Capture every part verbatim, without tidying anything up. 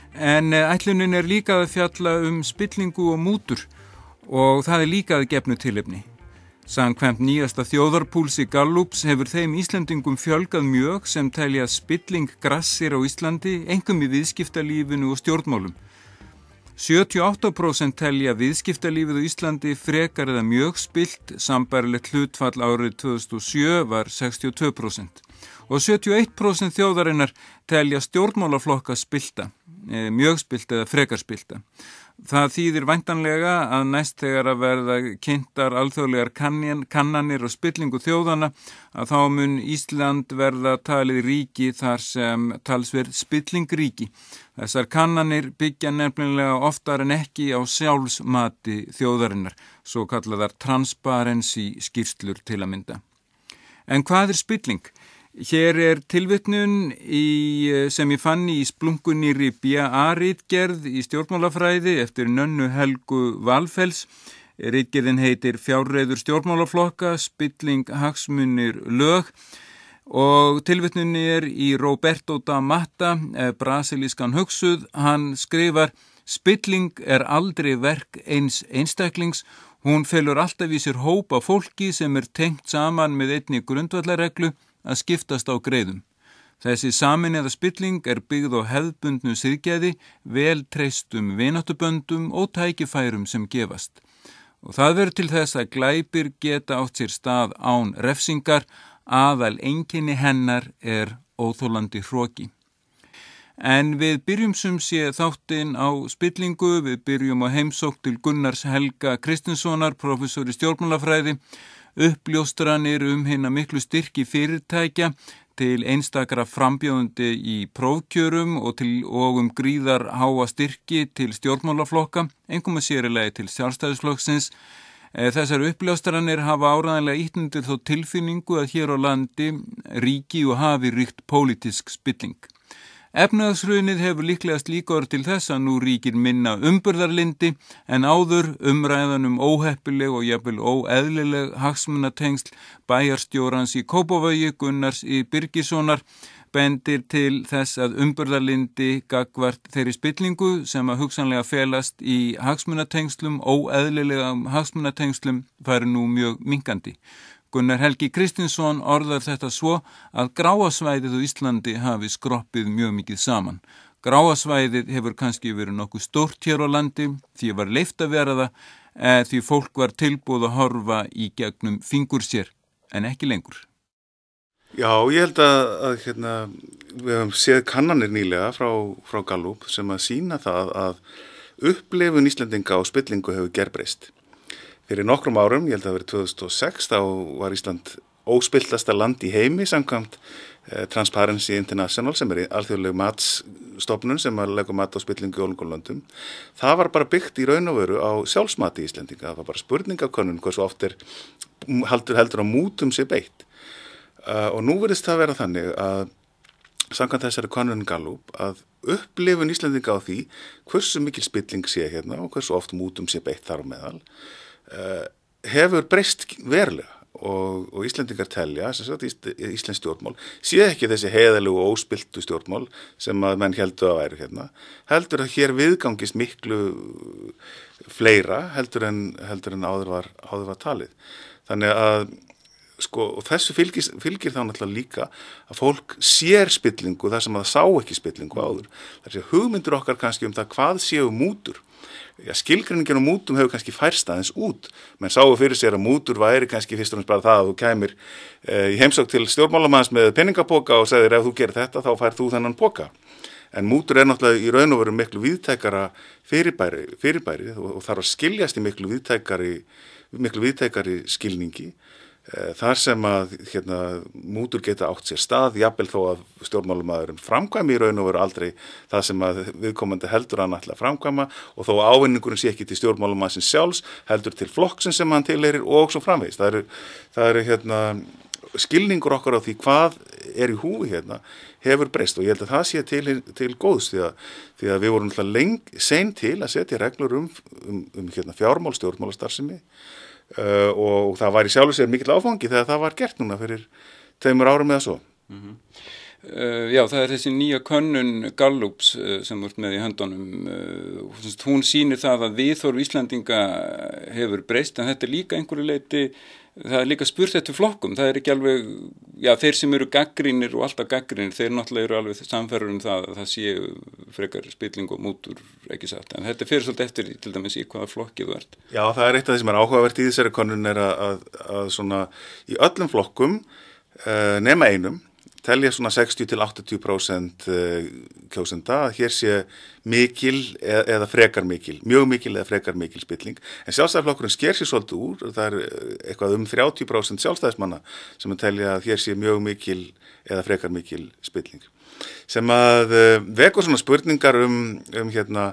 En ætlunin er líka að fjalla um spillingu og mútur og það er líka að gefnu tilefni. Samkvæmt nýjasta þjóðarpúlsi Gallups hefur þeim Íslendingum fjölgað mjög sem telja spilling grassir á Íslandi, einkum í viðskiptalífinu og stjórnmálum. sjötíu og átta prósent telja viðskiptalífið á Íslandi frekar eða mjög spilt, sambærilegt hlutfall árið tvö þúsund og sjö var sextíu og tvö prósent. Og sjötíu og eitt prósent þjóðarinnar telja stjórnmálaflokka spilta, mjög spilt eða frekar spilta. Það þýðir væntanlega að næst þegar að verða kynntar alþjóðlegar kannanir og spillingu þjóðana að þá mun Ísland verða talið ríki þar sem talsverð spilling ríki. Þessar kannanir byggja nefnilega oftar en ekki á sjálfsmati þjóðarinnar, svo kallaðar transparency skýrslur til að mynda. En hvað er spilling? Hér er tilvitnun í, sem ég fann í splunkunýrri B A-ritgerð í stjórnmálafræði eftir Nönnu Helgu Valfells. Ritgerðin heitir Fjárreiður stjórnmálaflokka, spilling, hagsmunir, lög og tilvitnun er í Roberto da Mata, brasilískan hugsuð. Hann skrifar: spilling er aldrei verk eins einstaklings. Hún felur alltaf í sér hóp af fólki sem er tengt saman með einni grundvallarreglu, að skiptast á greiðum. Þessi sameineða spilling er byggð á hefðbundnu siðgæði, vel treystum vináttuböndum og tækifærum sem gefast. Og það verður til þess að glæpir geta átt sér stað án refsingar, aðal einkenni hennar er óþolandi hroki. En við byrjum sem sé þáttinn á spillingu, við byrjum á heimsókn til Gunnars Helga Kristinssonar, prófessor í stjórnmálafræði, uppljóstranir um hina miklu styrki fyrirtækja til einstakra frambjóðandi í prófkjörum og, til, og um gríðar háa styrki til stjórnmálaflokka, einkum að sérilegi til sjálfstæðisflokksins. Þessar uppljóstranir hafa áræðanlega ýtt undir þó tilfinningu að hér á landi ríki og hafi ríkt pólitísk spilling. Efnahagshrunið hefur líklegast líka orðið til þess að nú ríkir minna umburðarlyndi en áður umræðan um óheppileg og jafnvel óeðlileg hagsmunatengsl bæjarstjórans í Kópavogi, Gunnars í Birgissonar, bendir til þess að umburðarlyndi gagnvart þeirri spillingu sem að hugsanlega felast í hagsmunatengslum, óeðlilegum hagsmunatengslum, færi nú mjög minkandi. Gunnar Helgi Kristinsson orðar þetta svo að gráasvæðið á Íslandi hafi skroppið mjög mikið saman. Gráasvæðið hefur kannski verið nokkuð stórt hér á landi því var leyft að vera það, eða því fólk var tilbúið að horfa í gegnum fingur sér, en ekki lengur. Já, ég held að, að hérna, við hefum séð kannanir nýlega frá, frá Gallup sem að sýna það að upplifun Íslendinga á spillingu hefur gerbreyst. Fyrir nokkrum árum, ég held að það verið tvö þúsund og sex, þá var Ísland óspiltasta land í heimi samkvæmt eh, Transparency International sem er alþjóðleg matsstofnun sem að leggur mat á spillingu í ólíkum löndum. Það var bara byggt í raun og veru á sjálfsmati í Íslendinga. Það var bara spurningakönnun hversu oft er heldur, heldur að mútum sé beitt. Uh, og nú verðist það vera þannig að samkvæmt þessari könnun Gallup að upplifun Íslendinga á því hversu mikil spilling sé hérna og hversu oft mútum sé beitt þar á meðal Uh, hefur breyst verulega og, og Íslendingar telja, sem sagt Íslensk stjórnmál, sé ekki þessi heiðalegu og óspiltu stjórnmál sem að menn heldur að væru hérna, heldur að hér viðgangist miklu fleira heldur en, heldur en áður var, áður var talið. Þannig að sko, og þessu fylgir, fylgir þá náttúrulega líka að fólk sér spillingu þar sem að það sá ekki spillingu áður. Það er hugmyndur okkar kannski um það hvað séu mútur. Já, skilgreiningin á mútum hefur kannski færst aðeins út, menn sáu fyrir sér að mútur væri kannski fyrst og fremst bara það að þú kæmir e, í heimsókn til stjórnmálamanns með peningapoka og segir ef þú gerir þetta þá fær þú þennan poka. En mútur er náttúrulega í raun og veru miklu víðtækara fyrirbæri, fyrirbæri og, og þarf að skiljast í miklu víðtækari, miklu víðtækari skilningi. Þar sem að hérna, mútur geta átt sér stað, jafnvel þó að stjórnmálamaðurinn framkvæmi í raun og veru aldrei það sem að viðkomandi heldur hann ætla að framkvæma og þó ávinningurinn sé ekki til stjórnmálamannsins sjálfs, heldur til flokksins sem hann tilheyrir og svo framvegis. Það eru, það eru hérna, skilningur okkar á því hvað er í húfi hérna hefur breyst og ég held að það sé til, til góðs því að, því að við vorum alltaf leng, sein til að setja reglur um, um, um hérna, fjármál, stjórnmálastarfsemi. Uh, og það var í sjálfu sér mikill áfangi þegar það var gert núna fyrir tveimur árum eða svo. Mm-hmm. Uh, já, það er þessi nýja könnun Gallups uh, sem vart með í höndunum. Uh, hún sýnir það að viðhorf Íslendinga hefur breyst, en þetta er líka einhverju leyti, það er líka spurt eftir flokkum. Það er ekki alveg, já, þeir sem eru gaggrínir og alltaf gaggrínir, þeir náttúrulega eru alveg samferður um það að það séu frekar spilling og mútur, ekki satt. En þetta fyrir svolítið eftir til dæmis í hvaða flokkið þú ert. Já, það er eitt af því sem er áhugavert í þessari könnun er að, að, að svona í öllum flokkum uh, nema einum telja svona sextíu til áttatíu prósent kjósenda að hér sé mikil eða frekar mikil, mjög mikil eða frekar mikil spilling. En sjálfstæðisflokkurinn sker sér svolítið úr, það er eitthvað um þrjátíu prósent sjálfstæðismanna sem að telja að hér sé mjög mikil eða frekar mikil spilling. Sem að vekur svona spurningar um, um hérna,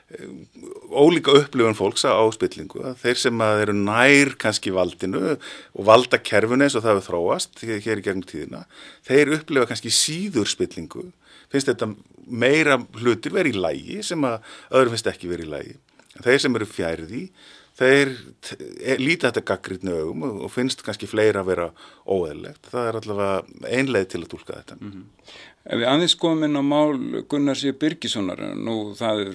ólíka upplifun fólks á spillingu, þeir sem að eru nær kannski valdinu og valda kerfinu eins og það hefur þróast hér í gegnum tíðina, þeir upplifa kannski síður spillingu, finnst þetta meira hlutir verið í lagi sem að öðrum finnst ekki verið í lagi. Þeir sem eru fjærði, þeir líta þetta gagnrýnni augum og finnst kannski fleira að vera óeðlilegt. Það er allavega ein leið til að túlka þetta. Mm-hmm. Ef við aðeins skoðum inn á mál Gunnars G. Birgissonar, nú það er,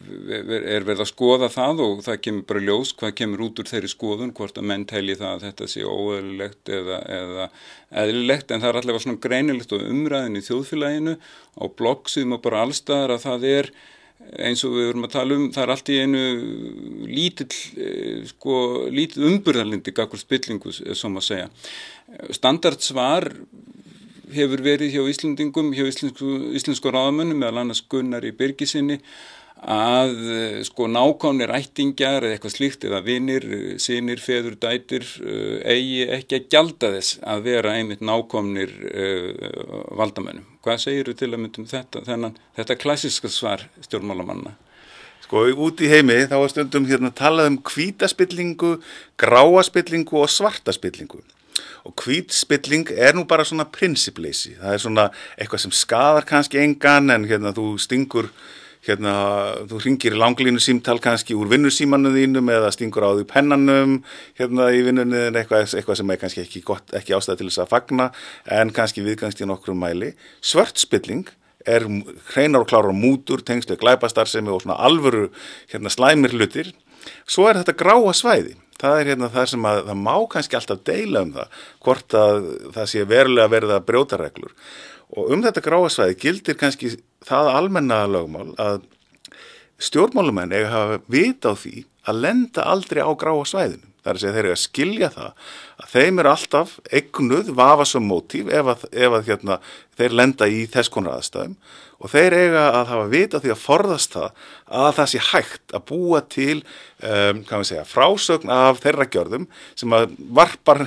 er verið að skoða það og það kemur bara ljós hvað kemur út úr þeirri skoðun, hvort að menn telji það að þetta sé óeðlilegt eða, eða eðlilegt, en það er allavega svona greinilegt og umræðin í þjóðfélaginu á bloggsíðum og bara allstaðar að það er eins og við erum að tala um, það er allt í einu lítill, sko, lítið umburðarlyndi gagnvart spillingu, sem að segja. Standardsvar hefur verið hjá Íslendingum, hjá íslensku, íslensku ráðamönnum, meðal annars Gunnar í Birgissyni, að sko nákomnir ættingjar eða eitthvað slíkt eða vinir, synir, feður, dætur eigi ekki að gjalda þess að vera einmitt nákomnir uh, valdamönnum. Hvað segirðu til að myndum þetta, þennan, þetta klassiska svar stjórnmálamanna? Sko, út í heimi þá er stundum hérna talað um hvítaspillingu, gráaspillingu og svartaspillingu. Og hvítspilling er nú bara svona prinsippleysi. Það er svona eitthvað sem skaðar kannski engan en hérna þú stingur, hérna þú hringir í langlínu símtal kannski úr vinnusímanum þínum eða stingur á því pennanum hérna í vinnunni eitthvað, eitthvað sem er kannski ekki gott, ekki ástæða til þess að fagna en kannski viðgangst í nokkrum mæli. Svartspilling er hreinar og klárar mútur, tengslu glæpastarfsemi og svona alvöru hérna slæmir hlutir. Svo er þetta gráa svæði. Það er hérna það sem að það má kannski alltaf deila um það, hvort að það sé verulega verið að brjóta reglur. Og um þetta gráa svæði gildir kannski það almenna lögmál að stjórnmálumenn eiga að hafa vita á því að lenda aldrei á gráa svæðinu. Það er að segja þeir eiga að skilja það að þeim er alltaf eignuð vafasöm mótíf ef að, ef að hérna, þeir lenda í þess konar aðstæðum og þeir eiga að hafa vita á því að forðast það að það sé hægt að búa til um, hvað við segja, frásögn af þeirra gjörðum sem að varpar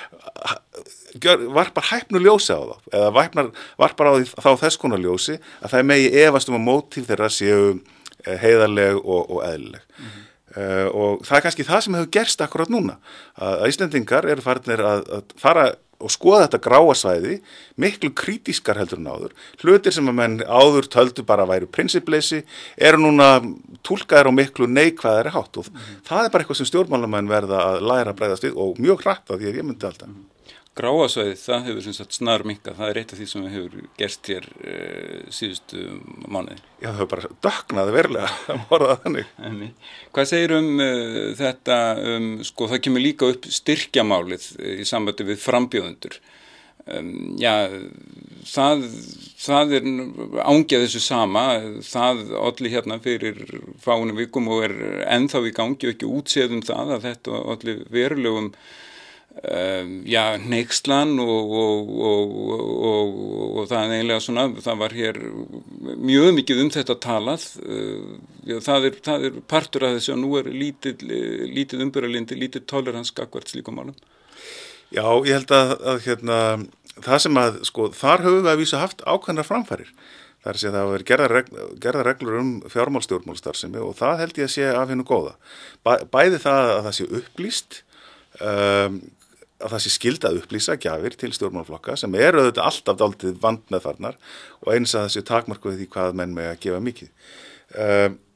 varpar hæpnu ljósi á þá eða varpar, varpar á því, þá þess konar ljósi að það megi efast um að mótíf þeirra séu heiðarleg og, og eðlileg. Mm-hmm. Uh, og það er kannski það sem hefur gerst akkurat núna að Íslendingar eru farnir að, að fara og skoða þetta gráa svæði miklu krítískar heldur en áður hlutir sem að menn áður töldu bara að væru prinsippleysi eru núna túlkaðir á miklu neikvæðari hátt og mm-hmm. það er bara eitthvað sem stjórnmálamenn verða að læra að bregðast við og mjög hratt að því að ég myndi alltaf. Mm-hmm. Gráasvæðið, það hefur sem sagt snar minkað, það er eitt af því sem hefur gerst hér e, síðustu mánuði. Já, það hefur bara dökknaði verulega að morða þannig. Hvað segir um uh, þetta, um, sko það kemur líka upp styrkjamálið í sambandi við frambjóðendur. Um, já, það, það er ángjað þessu sama, það olli hérna fyrir fáinum vikum og er ennþá í gangi og ekki útséð um það að þetta olli verulegum Um, já, hneykslan og, og, og, og, og það er eiginlega svona, það var hér mjög mikið um þetta talað, uh, já, það, er, það er partur af þessu og nú er lítið, lítið umbyrðarlyndi, lítið tolerans gagnvart slíkum málum. Já, ég held að, að hérna, það sem að, sko, þar höfum við að vísa haft ákveðnar framfærir. Það er að segja að það hafa verið gerðar reglur, gerðar reglur um fjármálstjórnmálstarfsemi og það held ég að sé af hennu góða. Bæ, bæði það að það sé upplýst, um, að það sé skylda að upplýsa gjafir til stjórnmálaflokka sem eru auðvitað alltaf dálítið vandmeðfarnar og eins að þessu takmarkuð því hvað menn með að gefa mikið. Uh,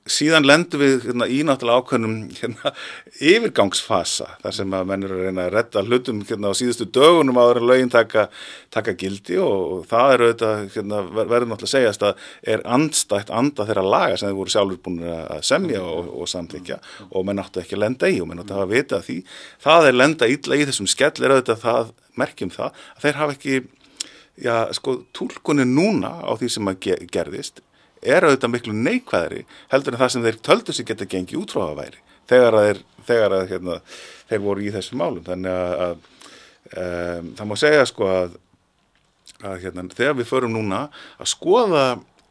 síðan lendum við hérna, í náttúrulega ákveðnum hérna, yfirgangsfasa þar sem að menn eru að reyna að redda hlutum hérna, á síðustu dögunum áður en lögin taka, taka gildi og, og það er auðvitað, hérna, verður náttúrulega að segjast að er andstætt anda þeirra laga sem þeir voru sjálfur búin að semja og, og samþykja og menn áttu ekki að lenda í og menn áttu að hafa vitað því. Það er lenda illa í þessum skell er auðvitað það, merkjum það, að þeir hafa ekki, já, sko, túlkunin núna á því sem að gerðist er auðvitað miklu neikvæðari heldur en það sem þeir töldu sig geta gengið út frá að væri þegar að þeir, þegar að, hérna, þeir voru í þessum málum. Þannig að, að um, það má segja sko að, að hérna, þegar við förum núna að skoða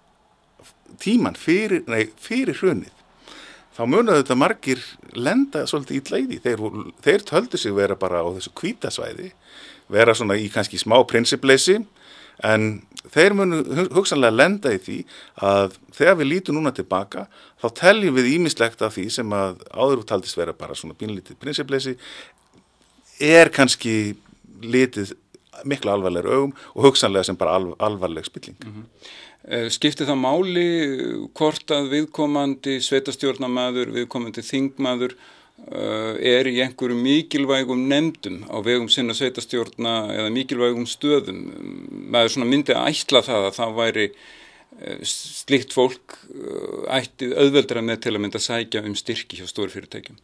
tíman fyrir, nei, fyrir hrunið, þá munu auðvitað margir lenda svolítið illa í því. Þeir, þeir töldu sig vera bara á þessu hvítasvæði, vera svona í kannski smá prinsipleysi, en þeir munu hugsanlega lenda í því að þegar við lítum núna tilbaka þá teljum við ýmislegt af því sem að áður taldist vera bara svona pínlítið prinsipleysi er kannski litið miklu alvarlegri augum og hugsanlega sem bara alv alvarleg spilling. Mm-hmm. Skiptir það máli hvort að viðkomandi sveitarstjórnarmaður, viðkomandi þingmaður er í einhverjum mikilvægum nefndum á vegum sinna sveitarstjórna eða mikilvægum stöðum? Maður svona myndi að ætla það að það væri slíkt fólk ætti auðveldara með til að mynda sækja um styrki hjá stóru fyrirtækjum.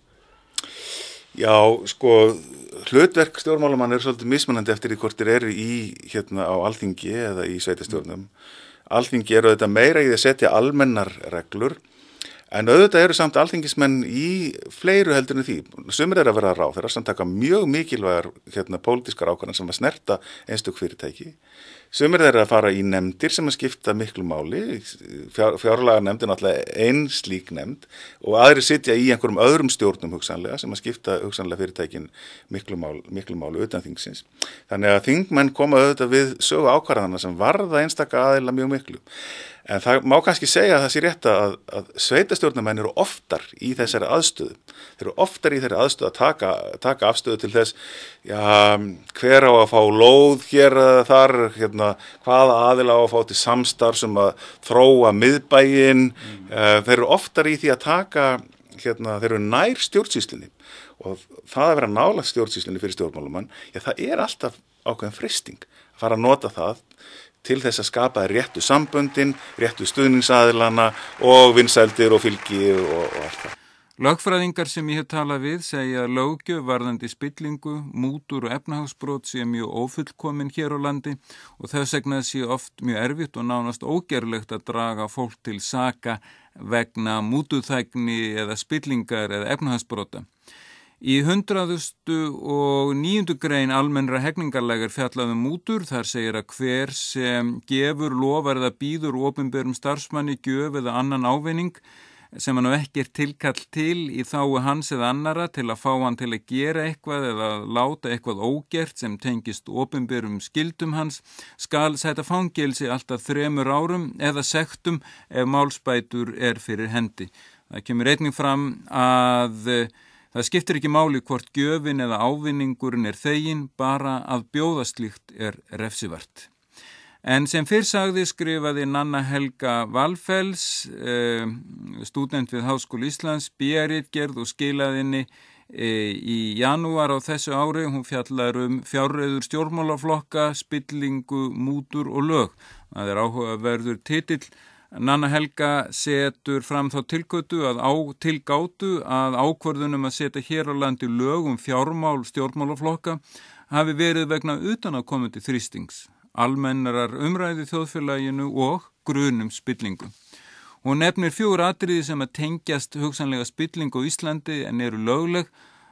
Já, sko, hlutverk stjórnmálamann er svolítið mismunandi eftir því hvort þeir eru í hérna á Alþingi eða í sveitarstjórnum. Alþingi eru auðvitað meira í að setja almennar reglur. En auðvitað eru samt alþingismenn í fleiru heldur en því. Sumir er að vera ráðherrar sem taka mjög mikilvægar hérna, pólitískar ákvarðanir sem að snerta einstök fyrirtæki. Sumir er að fara í nefndir sem að skipta miklu máli. Fjár, fjárlaga nefndin náttúrulega ein slík nefnd og aðrir sitja í einhverjum öðrum stjórnum hugsanlega sem að skipta hugsanlega fyrirtækin miklu máli, miklu máli utan þingsins. Þannig að þingmenn koma auðvitað við sögu ákvarðana sem varða einstaka aðila mjög miklu. En það má kannski segja að það sé rétt að, að sveitarstjórnarmenn eru oftar í þessari aðstöðu. Þeir eru oftar í þeirri aðstöðu að taka, taka afstöðu til þess, já, hver á að fá lóð hér eða þar, hérna, hvaða aðila á að fá til samstarf sem að þróa miðbæinn. Mm. Þeir eru oftar í því að taka, hérna, þeir eru nær stjórnsýslunni og það að vera nálægt stjórnsýslunni fyrir stjórnmálamann, já, það er alltaf ákveðin freisting að fara að nota það til þess að skapa réttu samböndin, réttu stuðningsaðilana og vinsældir og fylgi og, og allt það. Lögfræðingar sem ég hef talað við segja að löggjöf varðandi spillingu, mútur og efnahagsbrot sé mjög ófullkomin hér á landi og þess vegna sé oft mjög erfitt og nánast ógerlegt að draga fólk til saka vegna mútuþægni eða spillingar eða efnahagsbrota. Í hundraðustu og níundu grein almennra hegningarlaga er fjallað um mútur. Þar segir að hver sem gefur, lofar eða býður opinberum starfsmanni gjöf eða annan ávinning sem hann ekki er tilkall til í þágu hans eða annara til að fá hann til að gera eitthvað eða láta eitthvað ógert sem tengist opinberum skildum hans, skal sæta fangelsi alltaf þremur árum eða sektum ef málsbætur er fyrir hendi. Það kemur einnig fram að það skiptir ekki máli hvort gjöfin eða ávinningurinn er þegin, bara að bjóða slíkt er refsivert. En sem fyrr sagði skrifaði Nanna Helga Valfells, eh, stúdent við Háskóla Íslands, B A-ritgerð og skilaði henni eh, í janúar á þessu ári. Hún fjallar um fjárreiður stjórnmálaflokka, spillingu, mútur og lög. Það er áhugaverður titill. Nanna Helga setur fram þá tilgátu að, á, tilgátu að ákvörðunum að setja hér á landi lög um fjármál stjórnmálaflokka hafi verið vegna utanaðkomandi þrýstings, almennarar umræðu í þjóðfélaginu og grunum spillingu. Hún nefnir fjögur atriði sem að tengjast hugsanlega spillingu á Íslandi en eru lögleg.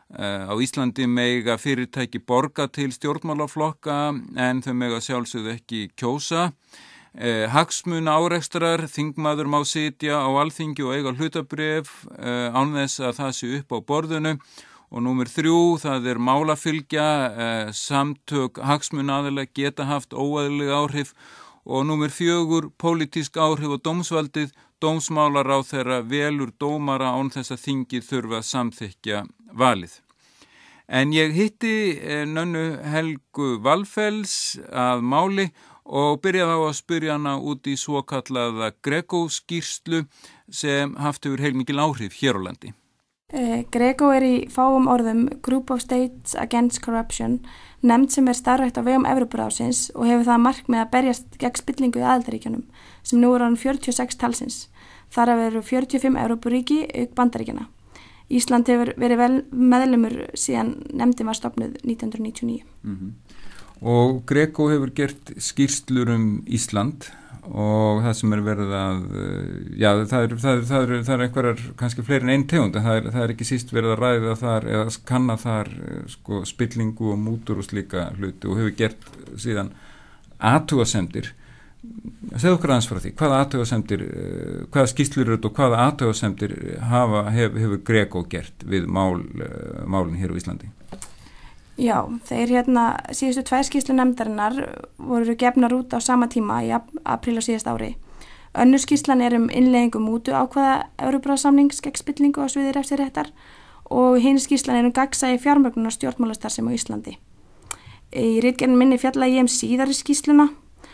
Á Íslandi mega fyrirtæki borga til stjórnmálaflokka en þau mega sjálfsögðu ekki kjósa. Eh, hagsmuna árekstrar, þingmaður má sitja á Alþingi og eiga hlutabréf eh, án þess að það sé upp á borðinu og númer þrjú, það er málafylgja, eh, samtök hagsmunaaðila geta haft óeðlileg áhrif og númer fjögur, pólitísk áhrif og dómsvaldið, dómsmálaráðherra velur dómara án þess að þingið þurfa að samþykkja valið. En ég hitti eh, Nönnu Helgu Valfells að máli og byrjaði á að spyrja hana út í svokallaða Greco-skýrslu sem haft hefur heilmikil áhrif hér á landi. Uh, Greco er í fáum orðum Group of States Against Corruption, nefnd sem er starfrækt á vegum Evrópuráðsins og hefur það markmið að berjast gegn spillingu í aðildarríkjunum sem nú er án fjörutíu og sex talsins. Þar af eru fjörutíu og fimm Evrópuríki auk Bandaríkjanna. Ísland hefur verið vel meðlumur síðan nefndin var stofnuð nítján hundruð níutíu og níu. Mm-hmm. Og Greco hefur gert skýrslur um Ísland og það sem er verið að, já, það er, það er, það er, það er einhverjar kannski fleiri en einn tegund, en það er, það er ekki síst verið að ræða þar eða kanna þar sko, spillingu og mútur og slíka hluti og hefur gert síðan athugasemdir. Segðu okkur aðeins frá því, hvaða athugasemdir, hvaða skýrslur eru þetta og hvaða athugasemdir hafa, hef, hefur Greco gert við mál, málin hér á Íslandi? Já, þeir hérna síðustu tvær skýrslu nefndarinnar voru gefnar út á sama tíma í apríl á síðast ári. Önnur skýrslan er um innleiðingu mútu ákvaða Evrópuráðssamnings gegn spillingu á sviði refsiréttar og hin skýrslan er um gagnsæi fjármögnunar stjórnmálastarfsemi á Íslandi. Í ritgerðinni minni fjalla ég um síðari skýrsluna.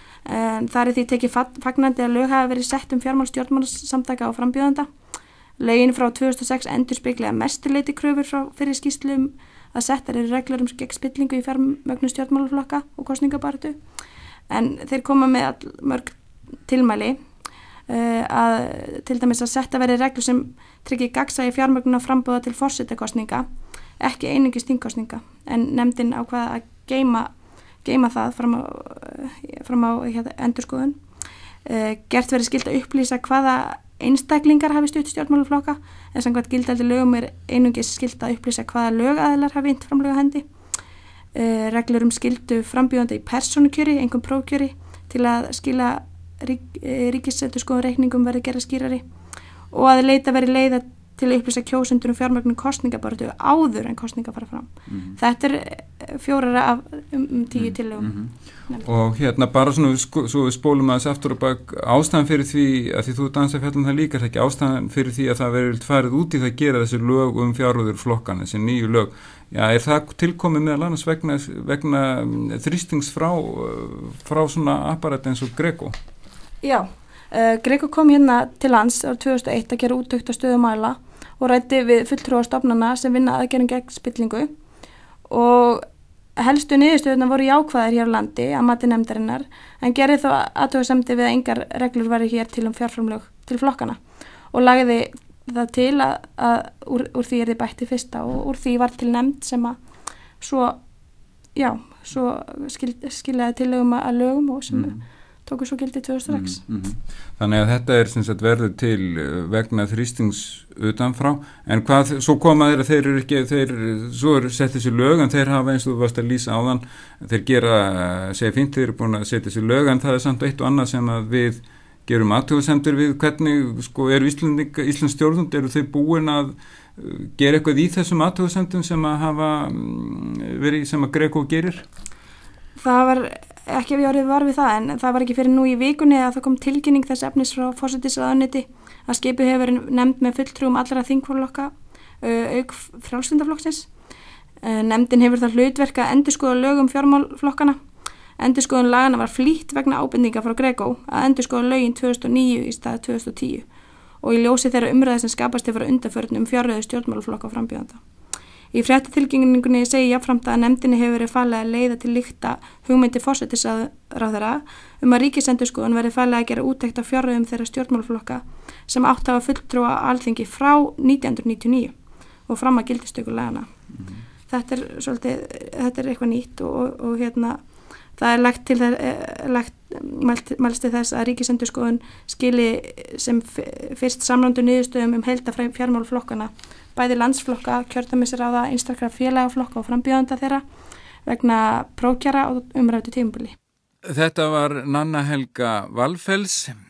Þar er því tekið fagnandi að lög hafa verið sett um fjármál stjórnmálasamtaka og frambjóðenda. Lögin frá tvö þúsund og sex endurspegla mestuleyti kröfur frá fyrir skýrslum að settar eru reglur um gegn spillingu í fjármögnun stjórnmálaflokka og kosningabaráttu. En þeir koma með all, mörg tilmæli uh, að til dæmis að setta verið reglur sem tryggir gagnsæi fjármögnunar framboða til forsetakosninga, ekki einungis þingkosninga, en nefndin ákvað að geyma, geyma það fram á, fram á hérna, endurskoðun. Uh, gert verið skylt að upplýsa hvaða einstaklingar hafi stutt stjórnmálaflokka, en samkvæmt gildandi lögum er einungis skylt að upplýsa hvaða lögaðilar hafi innt framlögu hendi. Uh, reglur um skyldu frambjóðanda í persónukjöri, einhverjum prófkjöri, til að skila rík, ríkisendurskoðun reikningum verði gera skýrari og að leita verið leiða til að upplýsa kjósendur um fjármögnun kosningabaráttu áður en kosninga fara fram. Mm-hmm. Þetta er fjórara af um, um tíu mm-hmm. tillögum. Mm-hmm. Og hérna bara svona, sko, svo við spólum aðeins aftur og bak, ástæðan fyrir því að því þú dansa fjallan það líka, það ekki ástæðan fyrir því að það verið farið út í það að gera þessi lög um fjárhæður flokkan, þessi nýju lög. Já, er það tilkomið meðal annars vegna, vegna þrýstings frá, frá svona apparat eins og Greco? Já. Uh, Greco kom hérna til lands árið tvö þúsund og eitt að gera úttekt á stöðu mála og ræddi við fulltrúa stofnana sem vinna aðgerðum gegn spillingu og helstu niðurstöðuna voru jákvæðar hér á landi að mati nefndarinnar en gerði þó athugasemdir við að engar reglur væru hér til um fjárframlög til flokkana og lagði það til að, að úr, úr því er þið bætti fyrsta og úr því var til nefnd sem að svo, já, svo skil, skiljaði tillögum að lögum og sem mm. tóku svo gildi tvö þúsund og sex. Mm, mm. Þannig að þetta er sem sagt verður til vegna þrýstings utanfrá, en hvað, svo koma þeir að þeir eru ekki, þeir, svo er sett þessi lög, en þeir hafa eins og þú varst að lýsa áðan, þeir gera, segja fínt, þeir eru búin að setja þessi lög, en það er samt eitt og annað sem að við gerum athugasemdir við, hvernig, sko, eru Íslanding, Íslands stjórnvöld, eru þau búin að gera eitthvað í þessum athugasemdum sem að hafa verið, sem að Greco gerir? Það var ekki við orðið var við það, en það var ekki fyrir nú í vikunni að það kom tilkynning þess efnis frá forsætisráðuneyti að skipið hefur verið nefnd með fulltrúum allra þingflokka auk frjálslyndaflokksins. Nefndin hefur það hlutverk að endurskoða lögum fjármálflokkana. Endurskoðun lagana var flýtt vegna ábendinga frá Greco að endurskoða lögin tvö þúsund og níu í stað tvö þúsund og tíu og í ljósi þeirra umræða sem skapast hefur undanförnum um fjárreiðu stjórnmálaflokka og frambjóðanda. Í fréttatilkynningunni segi jafnframt að nefndinni hefur verið falið að leiða til lykta hugmyndi forsætisráðherra um að ríkisendurskoðun verið falið að gera úttekt á fjárreiðum þeirra stjórnmálaflokka sem átt hafa fulltrúa Alþingi frá nítján hundruð níutíu og níu og fram að gildistöku lagana. Mm-hmm. Þetta er svolítið, þetta er eitthvað nýtt og, og, og hérna það er lagt til það, lagt, mælt, mælst til þess að ríkisendurskoðun skili sem fyrst samlandu niðurstöðum um heilda fjármálaflokkana bæði landsflokka, kjördæmisráða, einstakra félagaflokka og frambjóðanda þeirra vegna prófkjara og umræddu tímabili. Þetta var Nanna Helga Valfells,